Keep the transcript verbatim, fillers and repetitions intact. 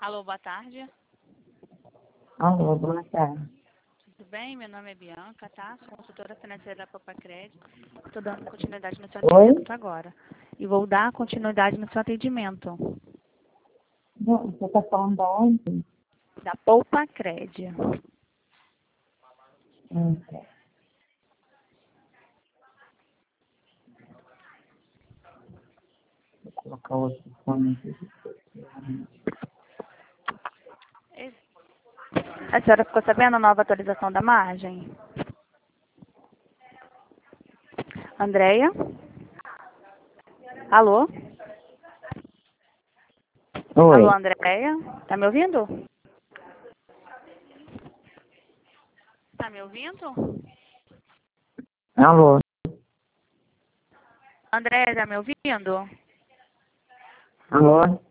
Alô, boa tarde. Alô, boa tarde. Tudo bem? Meu nome é Bianca, tá? Sou consultora financeira da Popacred. Estou dando continuidade no seu Oi? atendimento agora. E vou dar continuidade no seu atendimento. Não, você está falando da onde? Da Popacred. Hum, tá. Vou colocar o outro fone aqui. A senhora ficou sabendo a nova atualização da margem? Andréia? Alô? Alô, Oi. Andréia? Tá me ouvindo? Tá me ouvindo? Alô? Andréia, tá me ouvindo? Alô?